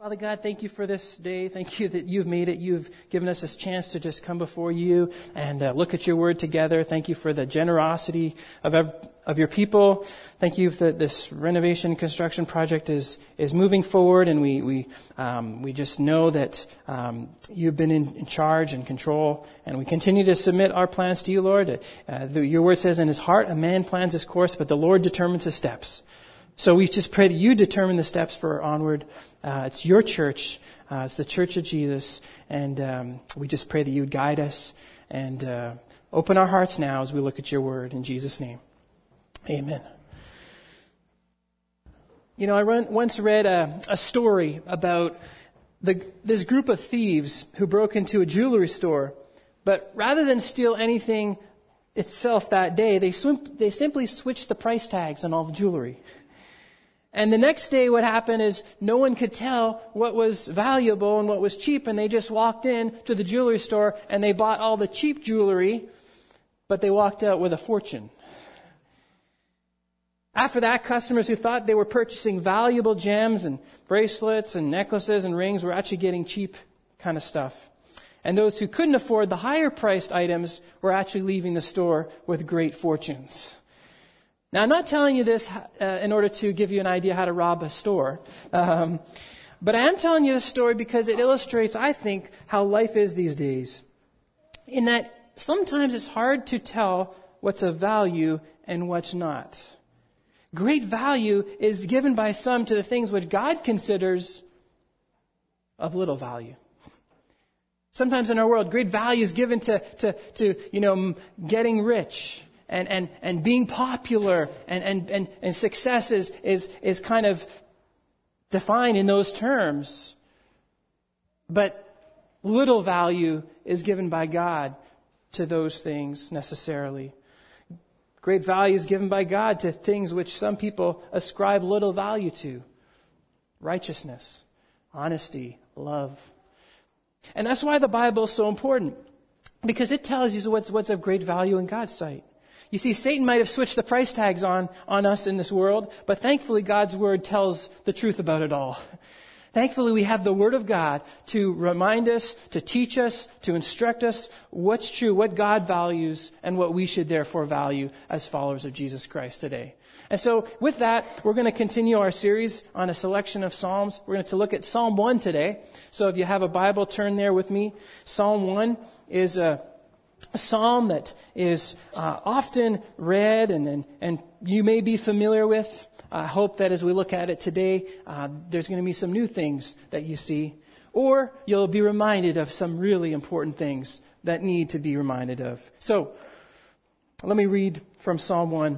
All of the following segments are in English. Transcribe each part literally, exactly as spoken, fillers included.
Father God, thank you for this day. Thank you that you've made it. You've given us this chance to just come before you and uh, look at your word together. Thank you for the generosity of ev- of your people. Thank you that this renovation construction project is is moving forward, and we we um, we just know that um, you've been in, in charge and control, and we continue to submit our plans to you, Lord. Uh, the, your word says, "In his heart a man plans his course, but the Lord determines his steps." So we just pray that you determine the steps for onward. Uh, it's your church. Uh, it's the church of Jesus. And um, we just pray that you would guide us and uh, open our hearts now as we look at your word. In Jesus' name, amen. You know, I run, once read a, a story about the, this group of thieves who broke into a jewelry store. But rather than steal anything itself that day, they, swim, they simply switched the price tags on all the jewelry. And the next day what happened is no one could tell what was valuable and what was cheap, and they just walked in to the jewelry store and they bought all the cheap jewelry, but they walked out with a fortune. After that, customers who thought they were purchasing valuable gems and bracelets and necklaces and rings were actually getting cheap kind of stuff. And those who couldn't afford the higher priced items were actually leaving the store with great fortunes. Now, I'm not telling you this uh, in order to give you an idea how to rob a store. Um, but I am telling you this story because it illustrates, I think, how life is these days. In that sometimes it's hard to tell what's of value and what's not. Great value is given by some to the things which God considers of little value. Sometimes in our world, great value is given to, to, to you know, getting rich. And, and, and being popular and, and, and, and success is, is, is kind of defined in those terms. But little value is given by God to those things necessarily. Great value is given by God to things which some people ascribe little value to. Righteousness, honesty, love. And that's why the Bible is so important. Because it tells you what's, what's of great value in God's sight. You see, Satan might have switched the price tags on, on us in this world, but thankfully God's Word tells the truth about it all. Thankfully we have the Word of God to remind us, to teach us, to instruct us what's true, what God values, and what we should therefore value as followers of Jesus Christ today. And so with that, we're going to continue our series on a selection of Psalms. We're going to look at Psalm one today. So if you have a Bible, turn there with me. Psalm one is a A psalm that is uh, often read and, and and you may be familiar with. I hope that as we look at it today, uh, there's going to be some new things that you see. Or you'll be reminded of some really important things that need to be reminded of. So, let me read from Psalm one.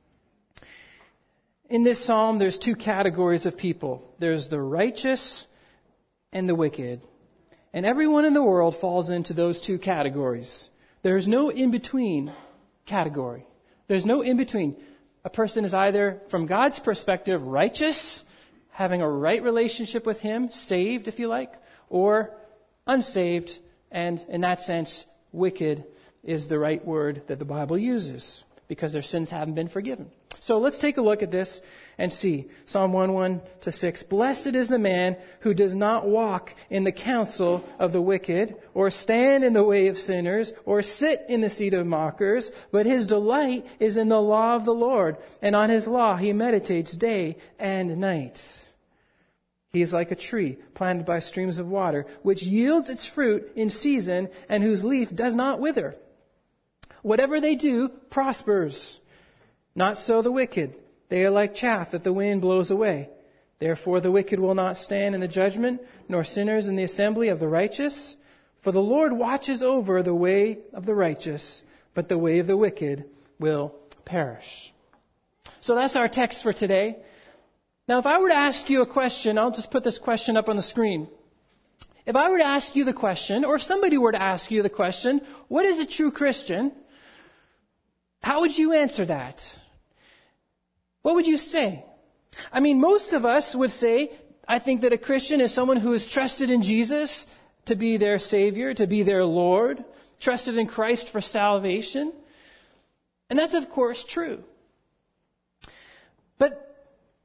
In this psalm, there's two categories of people. There's the righteous and the wicked. And everyone in the world falls into those two categories. There's no in-between category. There's no in-between. A person is either, from God's perspective, righteous, having a right relationship with Him, saved, if you like, or unsaved, and in that sense, wicked is the right word that the Bible uses, because their sins haven't been forgiven. So let's take a look at this and see. Psalm one, one to six. Blessed is the man who does not walk in the counsel of the wicked, or stand in the way of sinners, or sit in the seat of mockers, but his delight is in the law of the Lord, and on his law he meditates day and night. He is like a tree planted by streams of water, which yields its fruit in season, and whose leaf does not wither. Whatever they do prospers. Not so the wicked. They are like chaff that the wind blows away. Therefore the wicked will not stand in the judgment, nor sinners in the assembly of the righteous. For the Lord watches over the way of the righteous, but the way of the wicked will perish. So that's our text for today. Now, if I were to ask you a question, I'll just put this question up on the screen. If I were to ask you the question, or if somebody were to ask you the question, what is a true Christian? How would you answer that? What would you say? I mean, most of us would say, I think that a Christian is someone who has trusted in Jesus to be their Savior, to be their Lord, trusted in Christ for salvation. And that's, of course, true. But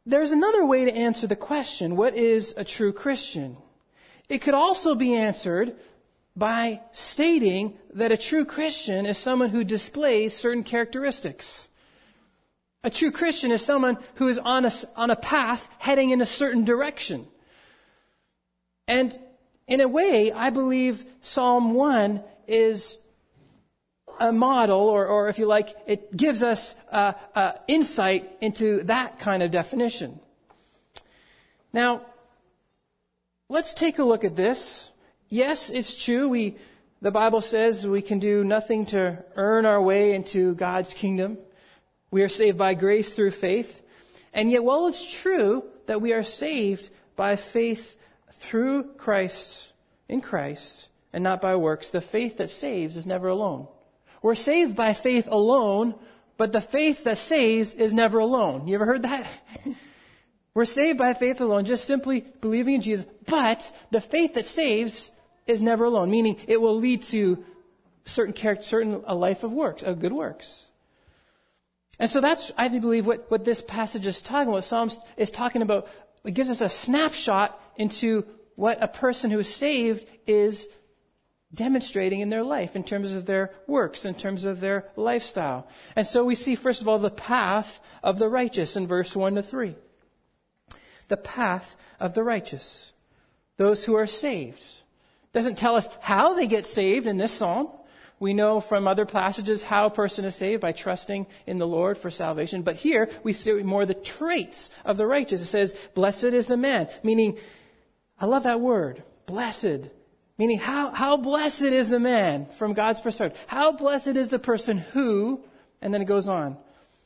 there's another way to answer the question, what is a true Christian? It could also be answered by stating that a true Christian is someone who displays certain characteristics. A true Christian is someone who is on a, on a path heading in a certain direction. And in a way, I believe Psalm one is a model, or, or if you like, it gives us uh, uh, insight into that kind of definition. Now, let's take a look at this. Yes, it's true. We, the Bible says we can do nothing to earn our way into God's kingdom. We are saved by grace through faith. And yet, while it's true that we are saved by faith through Christ, in Christ, and not by works, the faith that saves is never alone. We're saved by faith alone, but the faith that saves is never alone. You ever heard that? We're saved by faith alone, just simply believing in Jesus, but the faith that saves is never alone, meaning it will lead to certain character, certain a life of works, of good works. And so that's, I believe, what, what this passage is talking about. Psalms is talking about, it gives us a snapshot into what a person who is saved is demonstrating in their life, in terms of their works, in terms of their lifestyle. And so we see, first of all, the path of the righteous in verse one to three. The path of the righteous. Those who are saved. Doesn't tell us how they get saved in this psalm. We know from other passages how a person is saved by trusting in the Lord for salvation. But here we see more the traits of the righteous. It says, blessed is the man. Meaning, I love that word, blessed. Meaning, how, how blessed is the man from God's perspective? How blessed is the person who, and then it goes on.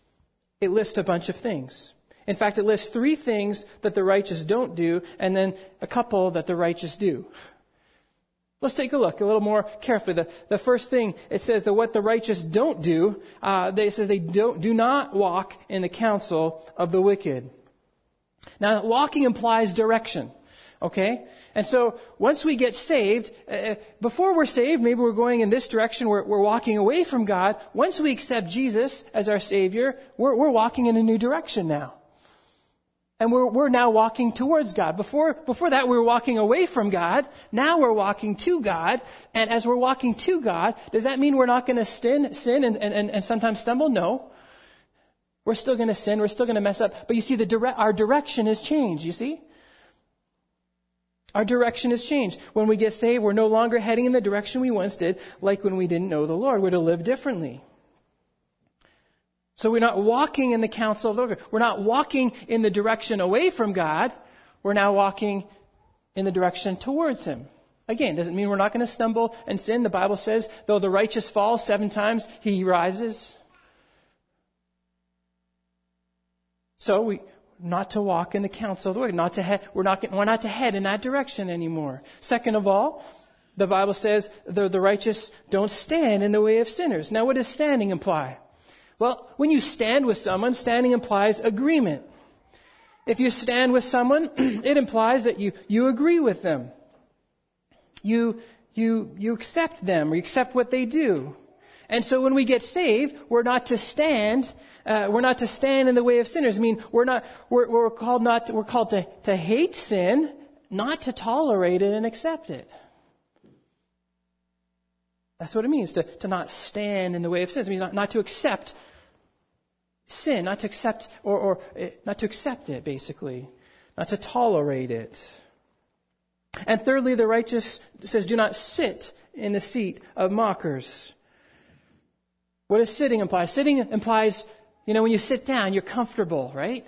It lists a bunch of things. In fact, it lists three things that the righteous don't do, and then a couple that the righteous do. Let's take a look a little more carefully. The, the first thing, it says that what the righteous don't do, uh, they, it says they don't, do not walk in the counsel of the wicked. Now, walking implies direction. Okay? And so, once we get saved, uh, before we're saved, maybe we're going in this direction, we're, we're walking away from God. Once we accept Jesus as our Savior, we're, we're walking in a new direction now. And we're, we're now walking towards God. Before, before that, we were walking away from God. Now we're walking to God. And as we're walking to God, does that mean we're not going to sin, sin and, and, and sometimes stumble? No. We're still going to sin. We're still going to mess up. But you see, the dire- our direction has changed, you see? Our direction has changed. When we get saved, we're no longer heading in the direction we once did, like when we didn't know the Lord. We're to live differently. So we're not walking in the counsel of the Lord. We're not walking in the direction away from God. We're now walking in the direction towards Him. Again, doesn't mean we're not going to stumble and sin. The Bible says, though the righteous falls seven times, he rises. So we not to walk in the counsel of the wicked, not to head. We're not. We're not to head in that direction anymore. Second of all, the Bible says the, the righteous don't stand in the way of sinners. Now, what does standing imply? Well, when you stand with someone, standing implies agreement. If you stand with someone, it implies that you, you agree with them. You, you, you accept them, or you accept what they do. And so when we get saved, we're not to stand, uh, we're not to stand in the way of sinners. I mean, we're not, we're, we're called not, to, we're called to, to hate sin, not to tolerate it and accept it. That's what it means, to, to not stand in the way of sin. It means not, not to accept sin, not to accept, or, or not to accept it, basically. Not to tolerate it. And thirdly, the righteous says, do not sit in the seat of mockers. What does sitting imply? Sitting implies, you know, when you sit down, you're comfortable, right?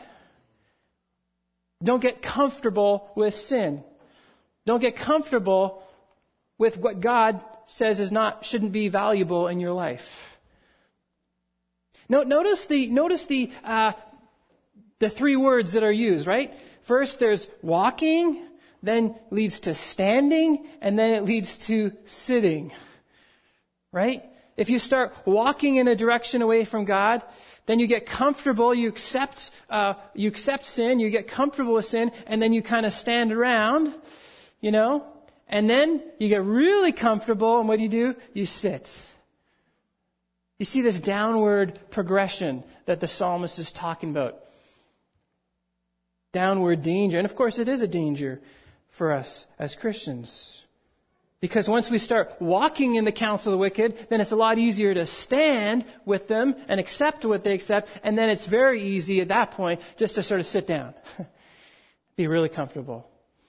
Don't get comfortable with sin. Don't get comfortable with what God says is not, shouldn't be valuable in your life. No, notice the, notice the, uh, the three words that are used, right? First, there's walking, then leads to standing, and then it leads to sitting, right? If you start walking in a direction away from God, then you get comfortable, you accept, uh, you accept sin, you get comfortable with sin, and then you kind of stand around, you know, and then you get really comfortable, and what do you do? You sit. You see this downward progression that the psalmist is talking about. downward danger. And of course, it is a danger for us as Christians. Because once we start walking in the counsel of the wicked, then it's a lot easier to stand with them and accept what they accept. And then it's very easy at that point just to sort of sit down. Be really comfortable.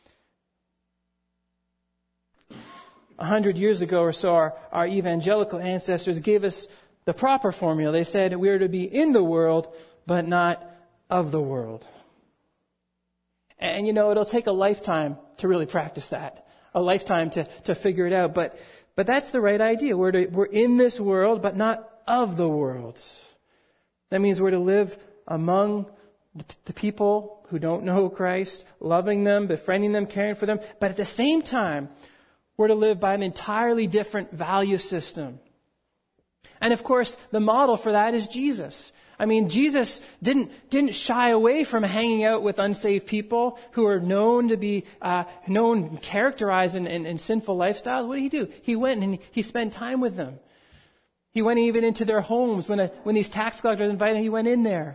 A hundred years ago or so, our, our evangelical ancestors gave us the proper formula. They said we are to be in the world, but not of the world. And you know, it'll take a lifetime to really practice that. A lifetime to, to figure it out. But, but that's the right idea. We're to, we're in this world, but not of the world. That means we're to live among the, the people who don't know Christ, loving them, befriending them, caring for them. But at the same time, we're to live by an entirely different value system. And of course, the model for that is Jesus. I mean, Jesus didn't didn't shy away from hanging out with unsaved people who are known to be uh, known, characterized in, in, in sinful lifestyles. What did he do? He went and he spent time with them. He went even into their homes when a, when these tax collectors invited him. He went in there.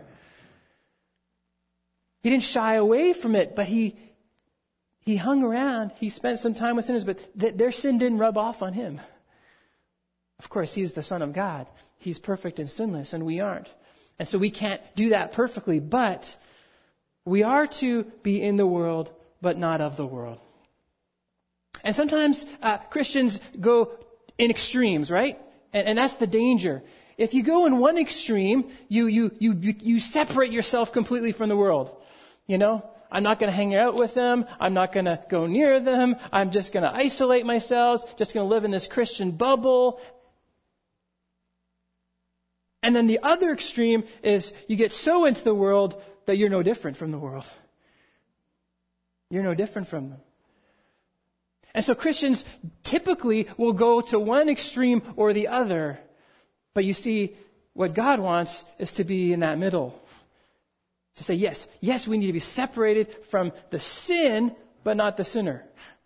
He didn't shy away from it, but he he hung around. He spent some time with sinners, but th- their sin didn't rub off on him. Of course, he's the Son of God. He's perfect and sinless, and we aren't. And so we can't do that perfectly, but we are to be in the world, but not of the world. And sometimes uh, Christians go in extremes, right? And, and that's the danger. If you go in one extreme, you, you, you, you separate yourself completely from the world. You know, I'm not going to hang out with them. I'm not going to go near them. I'm just going to isolate myself, just going to live in this Christian bubble. And then the other extreme is you get so into the world that you're no different from the world. You're no different from them. And so Christians typically will go to one extreme or the other. But you see, what God wants is to be in that middle. To say, yes, yes, we need to be separated from the sin, but not the sinner.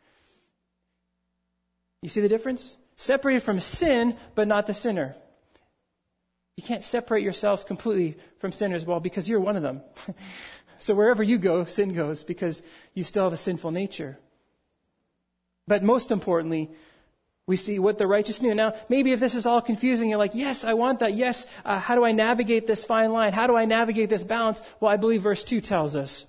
You see the difference? Separated from sin, but not the sinner. You can't separate yourselves completely from sinners, well, because you're one of them. So wherever you go, sin goes, because you still have a sinful nature. But most importantly, we see what the righteous do. Now, maybe if this is all confusing, you're like, yes, I want that. Yes, uh, how do I navigate this fine line? How do I navigate this balance? Well, I believe verse two tells us.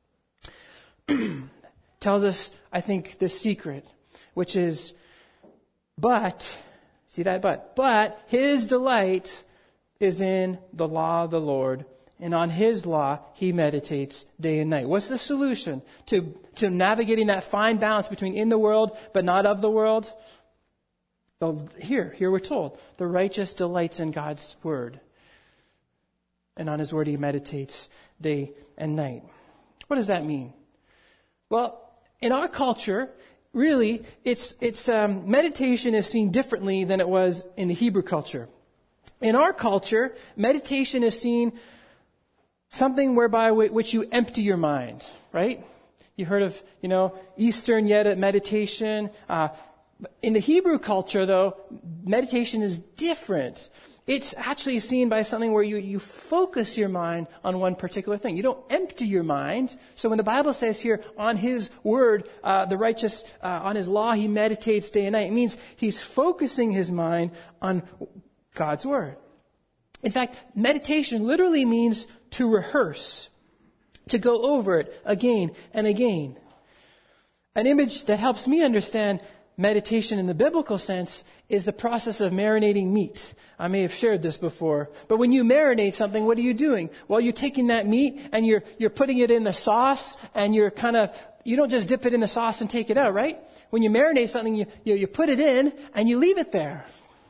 tells us, I think, the secret, which is, but, see that but, but his delight is in the law of the Lord, and on his law he meditates day and night. What's the solution to, to navigating that fine balance between in the world but not of the world? Well, here, here we're told, the righteous delights in God's word, and on his word he meditates day and night. What does that mean? Well, in our culture, really, it's it's um, meditation is seen differently than it was in the Hebrew culture. In our culture, meditation is seen something whereby w- which you empty your mind, right? You heard of, you know, Eastern Yet meditation. Uh, in the Hebrew culture, though, meditation is different. It's actually seen by something where you, you focus your mind on one particular thing. You don't empty your mind. So when the Bible says here, on his word, uh, the righteous, uh, on his law, he meditates day and night, it means he's focusing his mind on God's word. In fact, meditation literally means to rehearse, to go over it again and again. An image that helps me understand meditation in the biblical sense is the process of marinating meat. I may have shared this before, but when you marinate something, what are you doing? Well, you're taking that meat and you're you're putting it in the sauce, and you're kind of, you don't just dip it in the sauce and take it out, right? When you marinate something, you you, you put it in and you leave it there.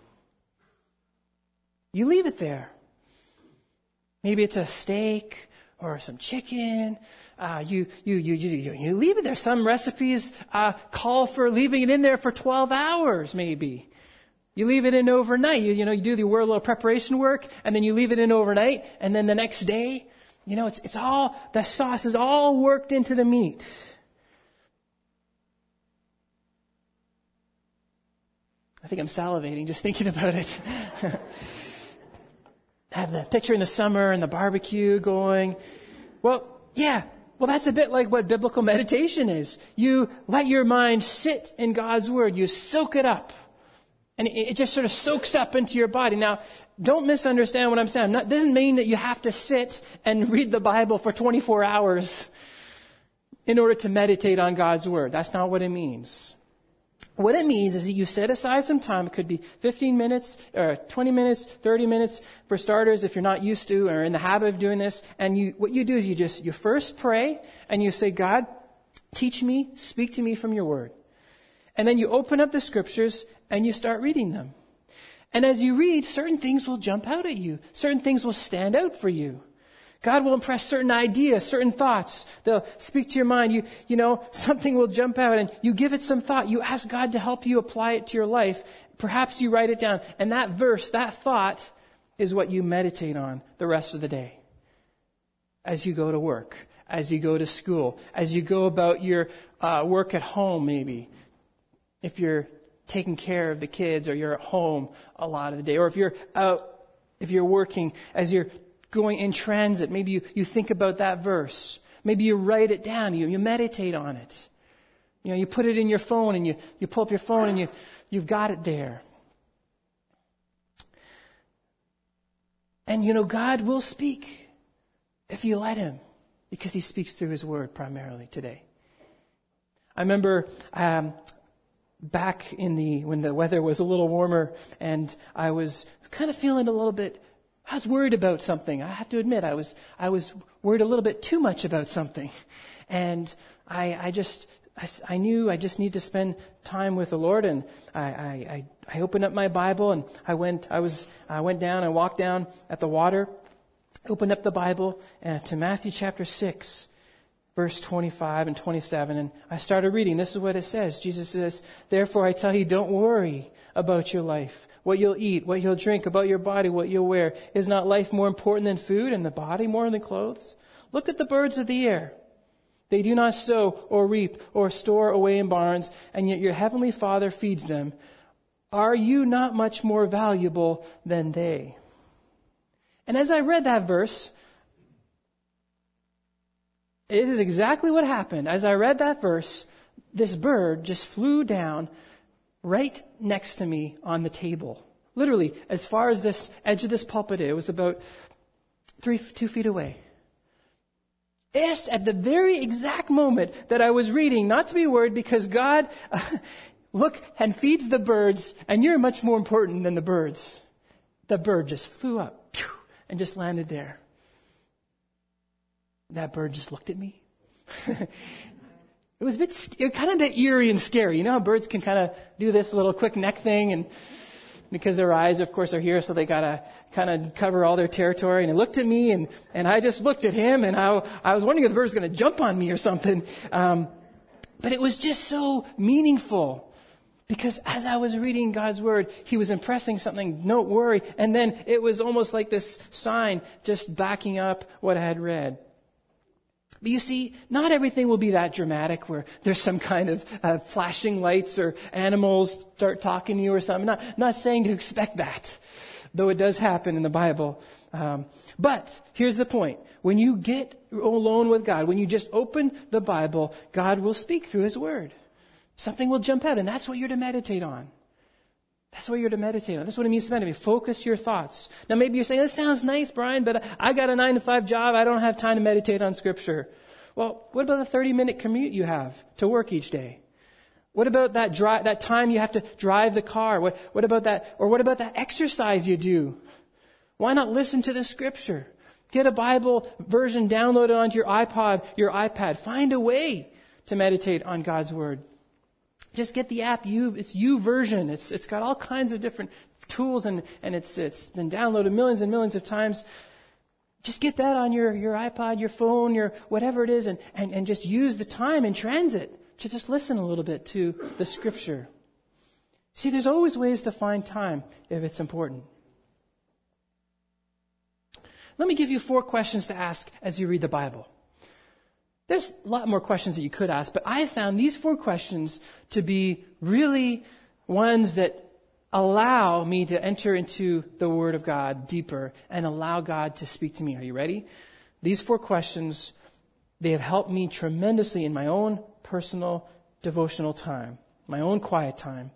You leave it there. Maybe it's a steak or some chicken. Uh, you, you, you, you, you leave it there. Some recipes uh, call for leaving it in there for twelve hours, maybe. You leave it in overnight. You, you know, you do the a little preparation work, and then you leave it in overnight, and then the next day, you know, it's it's all, the sauce is all worked into the meat. I think I'm salivating just thinking about it. Have the picture in the summer and the barbecue going. Well, yeah, Well, that's a bit like what biblical meditation is. You let your mind sit in God's Word. You soak it up. And it just sort of soaks up into your body. Now, don't misunderstand what I'm saying. It doesn't mean that you have to sit and read the Bible for twenty-four hours in order to meditate on God's Word. That's not what it means. What it means is that you set aside some time. It could be fifteen minutes, or twenty minutes, thirty minutes for starters if you're not used to or in the habit of doing this. And you, what you do is you just, you first pray and you say, God, teach me, speak to me from your Word. And then you open up the Scriptures and you start reading them. And as you read, certain things will jump out at you. Certain things will stand out for you. God will impress certain ideas, certain thoughts. They'll speak to your mind. You, you know, something will jump out and you give it some thought. You ask God to help you apply it to your life. Perhaps you write it down. And that verse, that thought is what you meditate on the rest of the day. As you go to work, as you go to school, as you go about your uh, work at home maybe. If you're taking care of the kids or you're at home a lot of the day. Or if you're out, if you're working, as you're going in transit, maybe you, you think about that verse. Maybe you write it down, you, you meditate on it. You know, you put it in your phone and you, you pull up your phone and you, you've got it there. And you know, God will speak if you let Him, because He speaks through His Word primarily today. I remember um, back in the, when the weather was a little warmer and I was kind of feeling a little bit, I was worried about something. I have to admit, I was, I was worried a little bit too much about something. And I, I just, I, I knew I just need to spend time with the Lord. And I, I, I, I opened up my Bible and I went, I was, I went down, I walked down at the water, opened up the Bible uh, to Matthew chapter six. Verse twenty-five and twenty-seven, and I started reading. This is what it says. Jesus says, therefore I tell you, don't worry about your life, what you'll eat, what you'll drink, about your body, what you'll wear. Is not life more important than food, and the body more than clothes? Look at the birds of the air. They do not sow or reap or store away in barns, and yet your heavenly Father feeds them. Are you not much more valuable than they? And as I read that verse, it is exactly what happened. As I read that verse, this bird just flew down right next to me on the table. Literally, as far as this edge of this pulpit, it was about three, two feet away. Just at the very exact moment that I was reading, not to be worried, because God, uh, look, and feeds the birds, and you're much more important than the birds. The bird just flew up, pew, and just landed there. That bird just looked at me. It was a bit, it was kind of a bit eerie and scary. You know how birds can kind of do this little quick neck thing, and because their eyes, of course, are here, so they gotta kind of cover all their territory. And he looked at me, and, and I just looked at him, and I, I was wondering if the bird was going to jump on me or something. Um, but it was just so meaningful. Because as I was reading God's Word, He was impressing something, don't worry. And then it was almost like this sign just backing up what I had read. But you see, not everything will be that dramatic where there's some kind of uh, flashing lights or animals start talking to you or something. I'm not, not saying to expect that, though it does happen in the Bible. Um, but here's the point. When you get alone with God, when you just open the Bible, God will speak through His Word. Something will jump out, and that's what you're to meditate on. That's what you're to meditate on. That's what it means to meditate. Focus your thoughts. Now maybe you're saying, that sounds nice, Brian, but I got a nine to five job. I don't have time to meditate on Scripture. Well, what about the thirty minute commute you have to work each day? What about that dri- that time you have to drive the car? What, what about that? Or what about that exercise you do? Why not listen to the Scripture? Get a Bible version downloaded onto your iPod, your iPad. Find a way to meditate on God's Word. Just get the app. You, it's YouVersion. It's it's got all kinds of different tools, and, and it's it's been downloaded millions and millions of times. Just get that on your, your iPod, your phone, your whatever it is, and, and, and just use the time in transit to just listen a little bit to the Scripture. See, there's always ways to find time if it's important. Let me give you four questions to ask as you read the Bible. There's a lot more questions that you could ask, but I have found these four questions to be really ones that allow me to enter into the Word of God deeper and allow God to speak to me. Are you ready? These four questions They have helped me tremendously in my own personal devotional time, my own quiet time.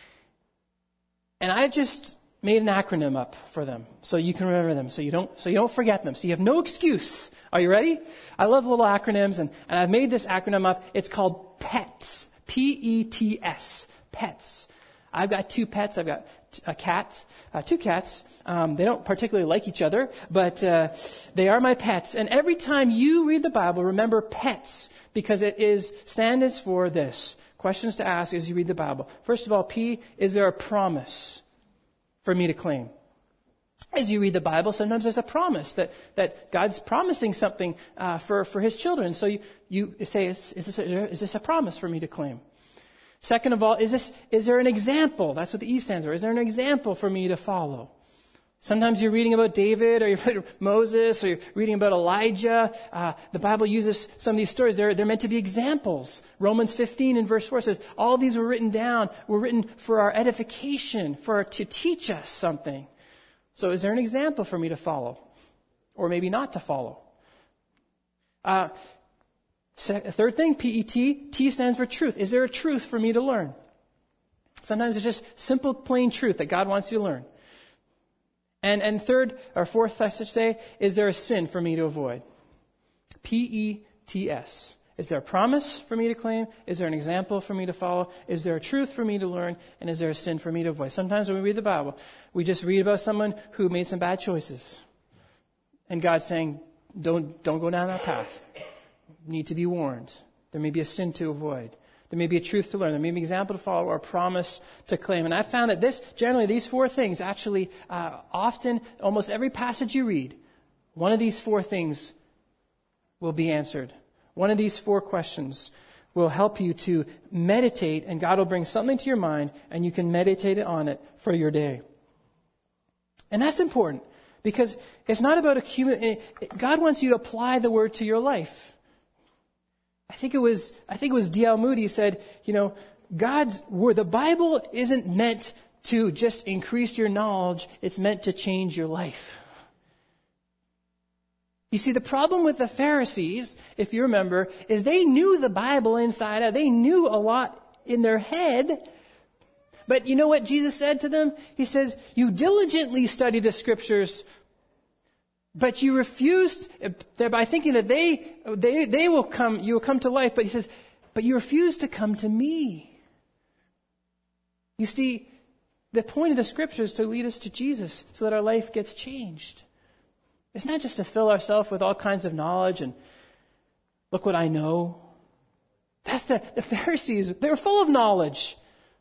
And I just made an acronym up for them so you can remember them, so you don't so you don't forget them. So you have no excuse. Are you ready? I love little acronyms, and, and I've made this acronym up. It's called PETS. P E T S. PETS. I've got two pets. I've got a cat, uh, two cats. Um, they don't particularly like each other, but uh, they are my pets. And every time you read the Bible, remember PETS, because it is stands for this. Questions to ask as you read the Bible. First of all, P, is there a promise for me to claim? As you read the Bible, sometimes there's a promise that, that God's promising something uh, for, for His children. So you, you say, is, is, this a, is this a promise for me to claim? Second of all, is this is there an example? That's what the E stands for. Is there an example for me to follow? Sometimes you're reading about David, or you're reading Moses, or you're reading about Elijah. Uh, the Bible uses some of these stories. They're, they're meant to be examples. Romans fifteen in verse four says, all these were written down, were written for our edification, for our, to teach us something. So is there an example for me to follow? Or maybe not to follow? Uh, third thing, P E T. T stands for truth. Is there a truth for me to learn? Sometimes it's just simple, plain truth that God wants you to learn. And and third, or fourth, I should say, is there a sin for me to avoid? P E T S. Is there a promise for me to claim? Is there an example for me to follow? Is there a truth for me to learn? And is there a sin for me to avoid? Sometimes when we read the Bible, we just read about someone who made some bad choices. And God's saying, don't, don't go down that path. You need to be warned. There may be a sin to avoid. There may be a truth to learn. There may be an example to follow or a promise to claim. And I found that this, generally, these four things actually, uh, often, almost every passage you read, one of these four things will be answered. One of these four questions will help you to meditate, and God will bring something to your mind, and you can meditate on it for your day. And that's important, because it's not about accumulating. God wants you to apply the Word to your life. I think it was, I think it was D L Moody said, you know, God's Word, the Bible isn't meant to just increase your knowledge, it's meant to change your life. You see, the problem with the Pharisees, if you remember, is they knew the Bible inside out. They knew a lot in their head. But you know what Jesus said to them? He says, you diligently study the Scriptures, but you refused, by thinking that they, they, they will come, you will come to life. But he says, but you refuse to come to me. You see, the point of the Scriptures is to lead us to Jesus so that our life gets changed. It's not just to fill ourselves with all kinds of knowledge and look what I know. That's the, the Pharisees. They were full of knowledge.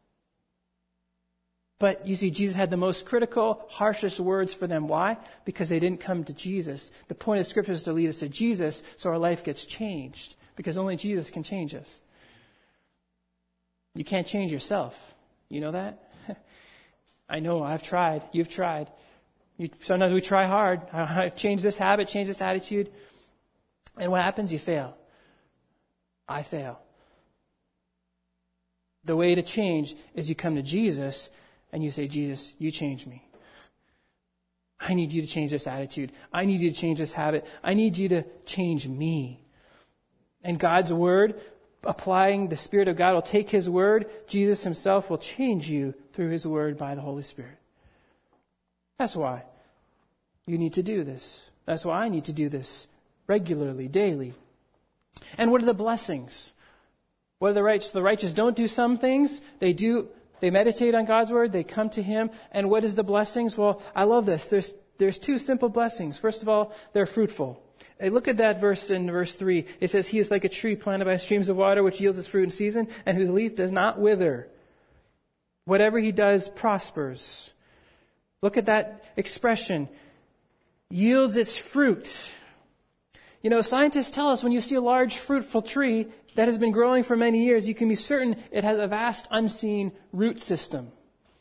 But you see, Jesus had the most critical, harshest words for them. Why? Because they didn't come to Jesus. The point of Scripture is to lead us to Jesus so our life gets changed. Because only Jesus can change us. You can't change yourself. You know that? I know, I've tried. You've tried. You, sometimes we try hard. I change this habit, change this attitude. And what happens? You fail. I fail. The way to change is you come to Jesus and you say, Jesus, you change me. I need you to change this attitude. I need you to change this habit. I need you to change me. And God's Word, applying the Spirit of God, will take His Word. Jesus Himself will change you through His Word by the Holy Spirit. That's why you need to do this. That's why I need to do this regularly, daily. And what are the blessings? What are the righteous? The righteous don't do some things. They do. They meditate on God's Word. They come to Him. And what is the blessings? Well, I love this. There's there's two simple blessings. First of all, they're fruitful. Hey, look at that verse in verse three. It says, He is like a tree planted by streams of water, which yields its fruit in season, and whose leaf does not wither. Whatever He does prospers. Look at that expression. Yields its fruit. You know, scientists tell us when you see a large fruitful tree that has been growing for many years, you can be certain it has a vast unseen root system.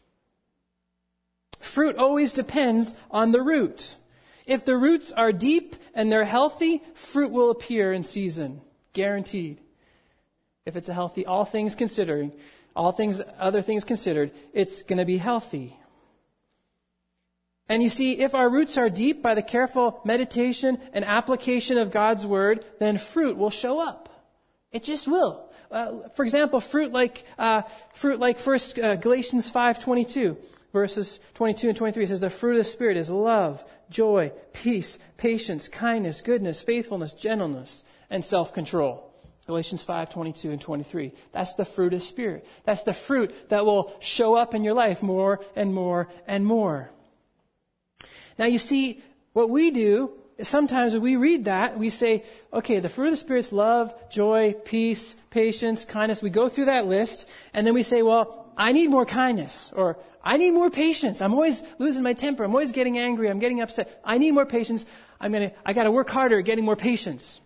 Fruit always depends on the root. If the roots are deep and they're healthy, fruit will appear in season. Guaranteed. If it's a healthy, all things considering, all things, other things considered, it's going to be healthy. And you see, if our roots are deep by the careful meditation and application of God's Word, then fruit will show up. It just will. Uh, for example, fruit like uh, fruit like First uh, Galatians five twenty-two, verses twenty-two and twenty-three says, "The fruit of the Spirit is love, joy, peace, patience, kindness, goodness, faithfulness, gentleness, and self-control." Galatians five twenty-two and twenty-three. That's the fruit of the Spirit. That's the fruit that will show up in your life more and more and more. Now you see, what we do is sometimes when we read that, we say, okay, the fruit of the Spirit's love, joy, peace, patience, kindness. We go through that list, and then we say, well, I need more kindness, or I need more patience. I'm always losing my temper. I'm always getting angry. I'm getting upset. I need more patience. I'm gonna, I gotta work harder at getting more patience.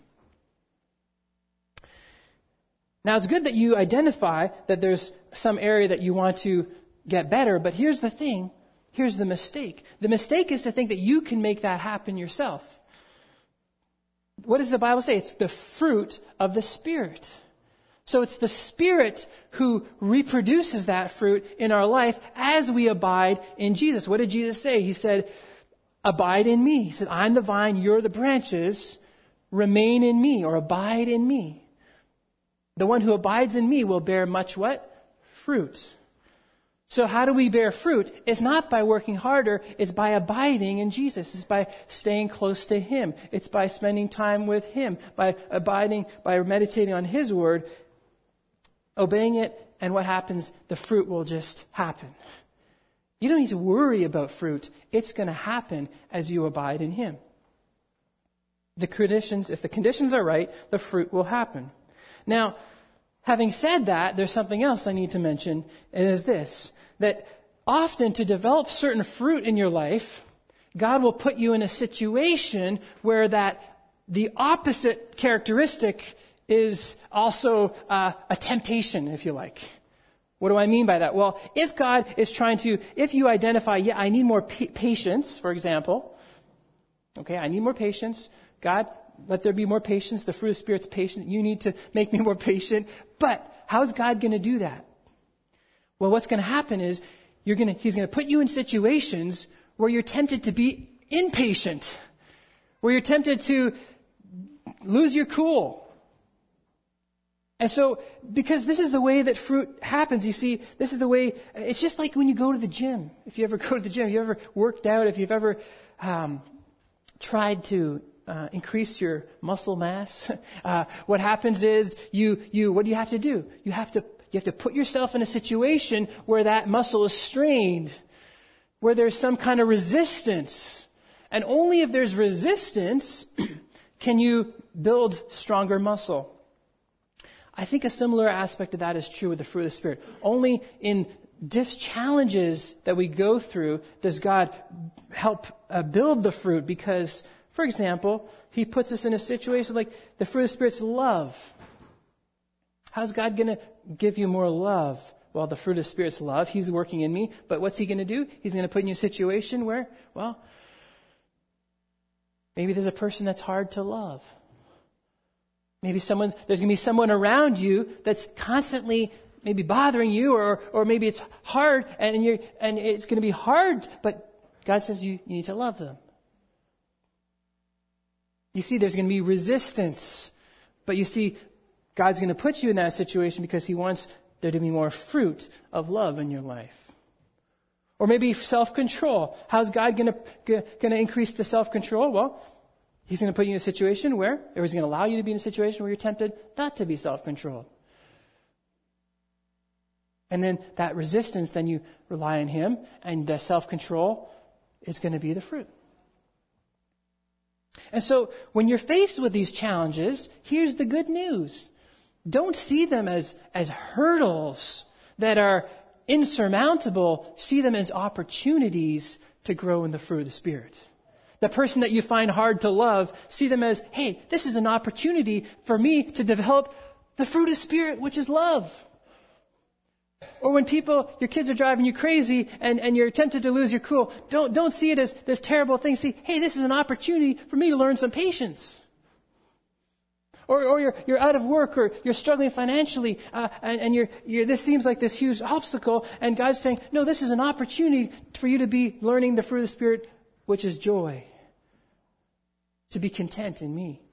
Now it's good that you identify that there's some area that you want to get better, but here's the thing. Here's the mistake. The mistake is to think that you can make that happen yourself. What does the Bible say? It's the fruit of the Spirit. So it's the Spirit who reproduces that fruit in our life as we abide in Jesus. What did Jesus say? He said, abide in me. He said, I'm the vine, you're the branches. Remain in me, or abide in me. The one who abides in me will bear much what? Fruit. So how do we bear fruit? It's not by working harder. It's by abiding in Jesus. It's by staying close to Him. It's by spending time with Him, by abiding, by meditating on His Word, obeying it, and what happens? The fruit will just happen. You don't need to worry about fruit. It's going to happen as you abide in Him. The conditions, if the conditions are right, the fruit will happen. Now, having said that, there's something else I need to mention, and it is this, that often to develop certain fruit in your life, God will put you in a situation where that the opposite characteristic is also uh, a temptation, if you like. What do I mean by that? Well, if God is trying to, if you identify, yeah, I need more p- patience, for example. Okay, I need more patience. God, let there be more patience. The fruit of the Spirit's patient. You need to make me more patient. But how's God going to do that? Well, what's going to happen is you're going to, He's going to put you in situations where you're tempted to be impatient, where you're tempted to lose your cool. And so, because this is the way that fruit happens, you see, this is the way, it's just like when you go to the gym. If you ever go to the gym, if you ever worked out, if you've ever um, tried to uh, increase your muscle mass, uh, what happens is you, you, what do you have to do? You have to, you have to put yourself in a situation where that muscle is strained, where there's some kind of resistance. And only if there's resistance can you build stronger muscle. I think a similar aspect of that is true with the fruit of the Spirit. Only in diff challenges that we go through does God help uh, build the fruit, because, for example, He puts us in a situation like the fruit of the Spirit's love. How's God going to give you more love? Well, the fruit of the Spirit's love. He's working in me. But what's He going to do? He's going to put you in a situation where, well, maybe there's a person that's hard to love. Maybe someone, there's going to be someone around you that's constantly maybe bothering you, or, or maybe it's hard and you're, and it's going to be hard, but God says you, you need to love them. You see, there's going to be resistance, but you see, God's going to put you in that situation because He wants there to be more fruit of love in your life. Or maybe self-control. How's God going to, going to increase the self-control? Well, He's going to put you in a situation where, or He's going to allow you to be in a situation where you're tempted not to be self-controlled. And then that resistance, then you rely on Him, and the self-control is going to be the fruit. And so when you're faced with these challenges, here's the good news. Don't see them as, as hurdles that are insurmountable. See them as opportunities to grow in the fruit of the Spirit. The person that you find hard to love, see them as, hey, this is an opportunity for me to develop the fruit of the Spirit, which is love. Or when people, your kids are driving you crazy and, and you're tempted to lose your cool, don't, don't see it as this terrible thing. See, hey, this is an opportunity for me to learn some patience. Or, or you're, you're out of work, or you're struggling financially, uh, and, and you're, you're, this seems like this huge obstacle, and God's saying, no, this is an opportunity for you to be learning the fruit of the Spirit which is joy. To be content in me.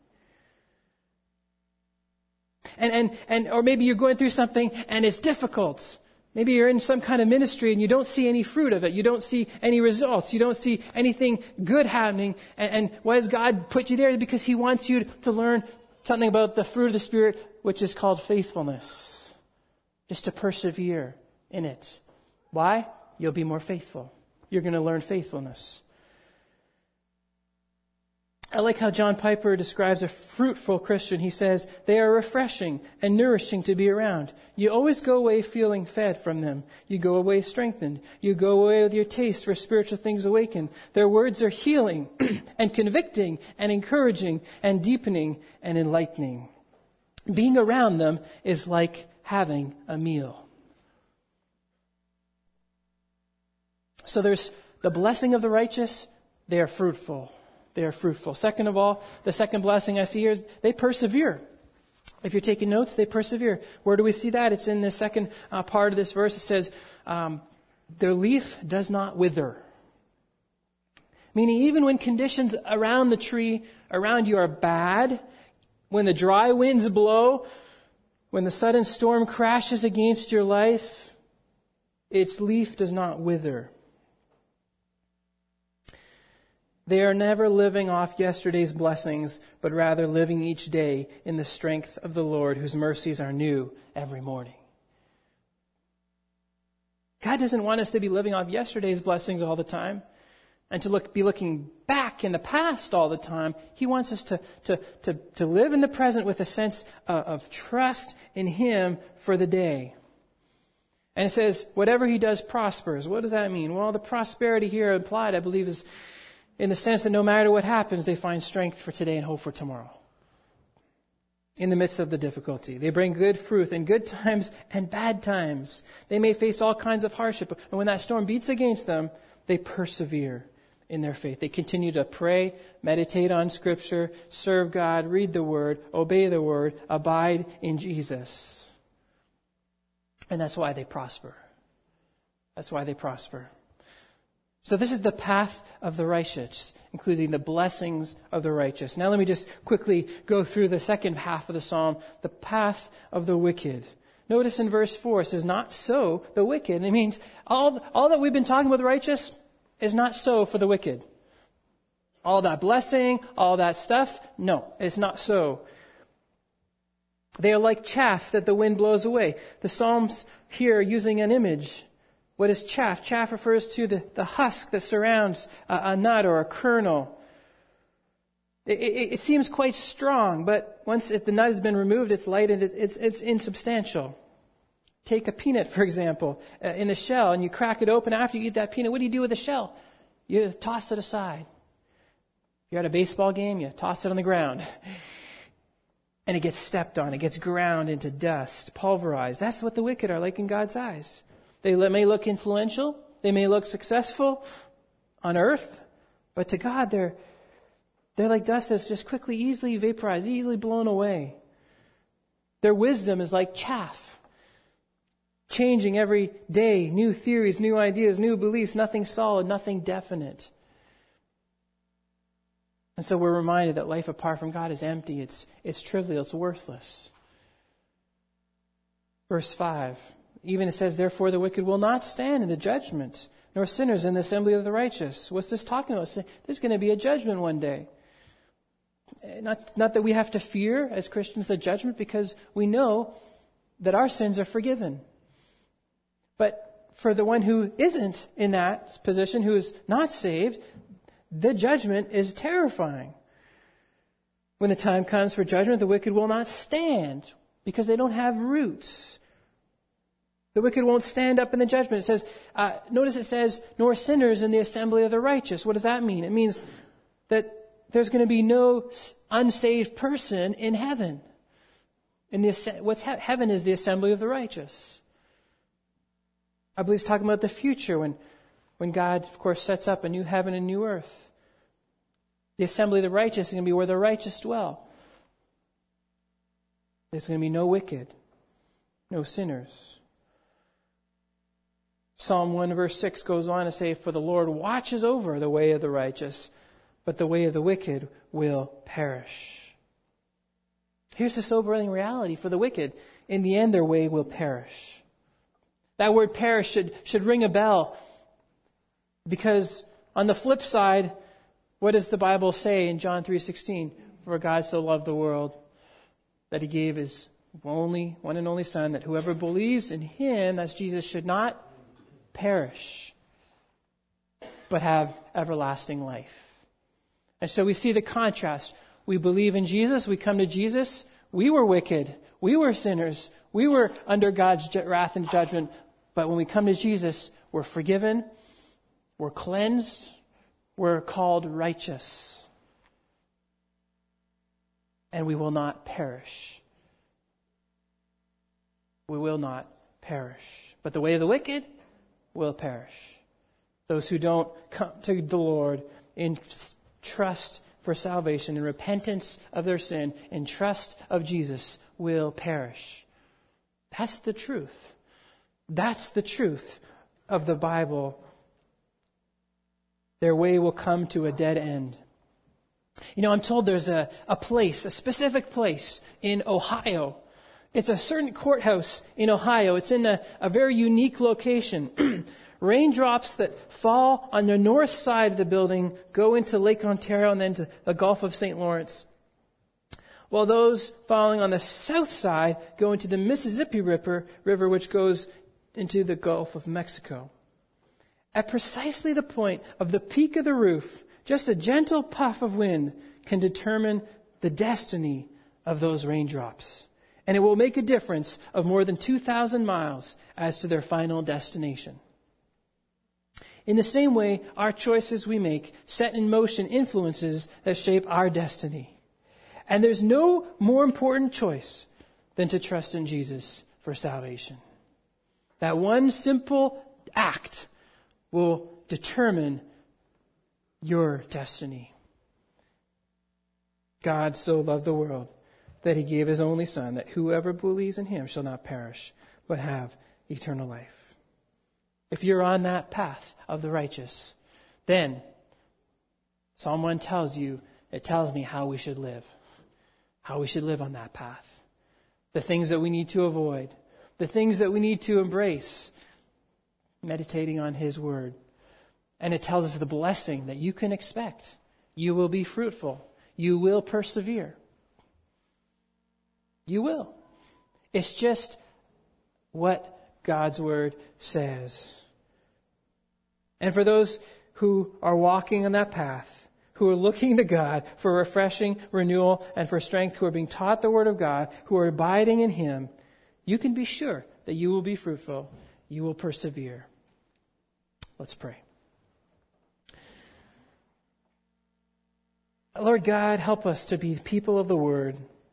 And, and, and, or maybe you're going through something and it's difficult. Maybe you're in some kind of ministry and you don't see any fruit of it. You don't see any results. You don't see anything good happening. And, and why has God put you there? Because He wants you to learn something about the fruit of the Spirit, which is called faithfulness. Just to persevere in it. Why? You'll be more faithful. You're going to learn faithfulness. I like how John Piper describes a fruitful Christian. He says, they are refreshing and nourishing to be around. You always go away feeling fed from them. You go away strengthened. You go away with your taste for spiritual things awakened. Their words are healing and convicting and encouraging and deepening and enlightening. Being around them is like having a meal. So there's the blessing of the righteous. They are fruitful. They are fruitful. Second of all, the second blessing I see here is they persevere. If you're taking notes, they persevere. Where do we see that? It's in the second uh, part of this verse. It says, um, their leaf does not wither. Meaning even when conditions around the tree, around you are bad, when the dry winds blow, when the sudden storm crashes against your life, its leaf does not wither. They are never living off yesterday's blessings, but rather living each day in the strength of the Lord, whose mercies are new every morning. God doesn't want us to be living off yesterday's blessings all the time and to look, be looking back in the past all the time. He wants us to, to, to, to live in the present with a sense of, of trust in Him for the day. And it says, whatever He does prospers. What does that mean? Well, the prosperity here implied, I believe, is in the sense that no matter what happens, they find strength for today and hope for tomorrow. In the midst of the difficulty. They bring good fruit in good times and bad times. They may face all kinds of hardship. And when that storm beats against them, they persevere in their faith. They continue to pray, meditate on Scripture, serve God, read the Word, obey the Word, abide in Jesus. And that's why they prosper. That's why they prosper. So this is the path of the righteous, including the blessings of the righteous. Now let me just quickly go through the second half of the psalm, the path of the wicked. Notice in verse four, it says, not so the wicked. It means all, all that we've been talking about the righteous is not so for the wicked. All that blessing, all that stuff, no, it's not so. They are like chaff that the wind blows away. The Psalms here are using an image. What is chaff? Chaff refers to the, the husk that surrounds a, a nut or a kernel. It, it, it seems quite strong, but once it, the nut has been removed, it's light and it, it's, it's insubstantial. Take a peanut, for example, uh, in the shell, and you crack it open. After you eat that peanut, what do you do with the shell? You toss it aside. You're at a baseball game, you toss it on the ground. And it gets stepped on. It gets ground into dust, pulverized. That's what the wicked are like in God's eyes. They may look influential. They may look successful on earth. But to God, they're, they're like dust that's just quickly, easily vaporized, easily blown away. Their wisdom is like chaff. Changing every day, new theories, new ideas, new beliefs, nothing solid, nothing definite. And so we're reminded that life apart from God is empty. It's, it's trivial. It's worthless. Verse five. Even it says, therefore the wicked will not stand in the judgment, nor sinners in the assembly of the righteous. What's this talking about? There's going to be a judgment one day. Not, not that we have to fear as Christians the judgment, because we know that our sins are forgiven. But for the one who isn't in that position, who is not saved, the judgment is terrifying. When the time comes for judgment, the wicked will not stand because they don't have roots. The wicked won't stand up in the judgment. It says, uh, notice it says, nor sinners in the assembly of the righteous. What does that mean? It means that there's going to be no unsaved person in heaven. In the what's he- heaven is the assembly of the righteous. I believe it's talking about the future when, when God, of course, sets up a new heaven and new earth. The assembly of the righteous is going to be where the righteous dwell. There's going to be no wicked, no sinners. Psalm one verse six goes on to say, "For the Lord watches over the way of the righteous, but the way of the wicked will perish." Here's the sobering reality for the wicked. In the end, their way will perish. That word perish should, should ring a bell, because on the flip side, what does the Bible say in John three sixteen? "For God so loved the world that he gave his only, one and only Son, that whoever believes in him," that's Jesus, "should not perish, but have everlasting life." And so we see the contrast. We believe in Jesus. We come to Jesus. We were wicked. We were sinners. We were under God's wrath and judgment. But when we come to Jesus, we're forgiven. We're cleansed. We're called righteous. And we will not perish. We will not perish. But the way of the wicked will perish. Those who don't come to the Lord in trust for salvation, in repentance of their sin, in trust of Jesus, will perish. That's the truth. That's the truth of the Bible. Their way will come to a dead end. You know, I'm told there's a, a place, a specific place in Ohio. It's a certain courthouse in Ohio. It's in a, a very unique location. Raindrops that fall on the north side of the building go into Lake Ontario and then to the Gulf of Saint Lawrence, while those falling on the south side go into the Mississippi River, river which goes into the Gulf of Mexico. At precisely the point of the peak of the roof, just a gentle puff of wind can determine the destiny of those raindrops. And it will make a difference of more than two thousand miles as to their final destination. In the same way, our choices we make set in motion influences that shape our destiny. And there's no more important choice than to trust in Jesus for salvation. That one simple act will determine your destiny. God so loved the world that he gave his only Son, that whoever believes in him shall not perish, but have eternal life. If you're on that path of the righteous, then Psalm one tells you, it tells me how we should live. How we should live on that path. The things that we need to avoid. The things that we need to embrace. Meditating on his word. And it tells us the blessing that you can expect. You will be fruitful. You will persevere. You will. It's just what God's word says. And for those who are walking on that path, who are looking to God for refreshing, renewal, and for strength, who are being taught the word of God, who are abiding in him, you can be sure that you will be fruitful. You will persevere. Let's pray. Lord God, help us to be people of the word.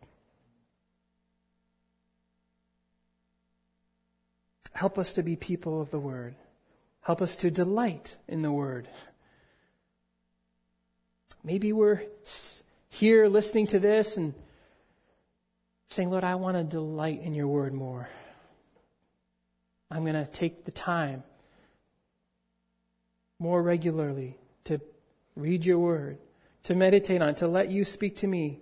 Help us to be people of the word. Help us to delight in the word. Maybe we're here listening to this and saying, Lord, I want to delight in your word more. I'm going to take the time more regularly to read your word, to meditate on, to let you speak to me,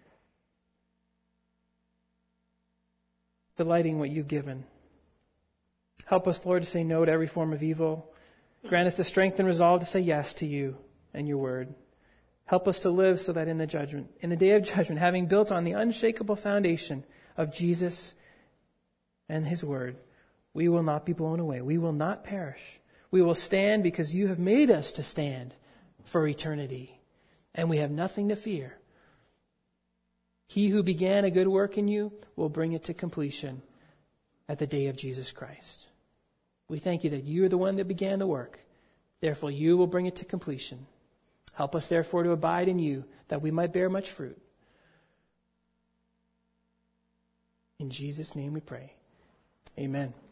delighting what you've given. Help us, Lord, to say no to every form of evil. Grant us the strength and resolve to say yes to you and your word. Help us to live so that in the judgment, in the day of judgment, having built on the unshakable foundation of Jesus and his word, we will not be blown away. We will not perish. We will stand because you have made us to stand for eternity. And we have nothing to fear. He who began a good work in you will bring it to completion at the day of Jesus Christ. We thank you that you are the one that began the work. Therefore, you will bring it to completion. Help us, therefore, to abide in you, that we might bear much fruit. In Jesus' name we pray. Amen.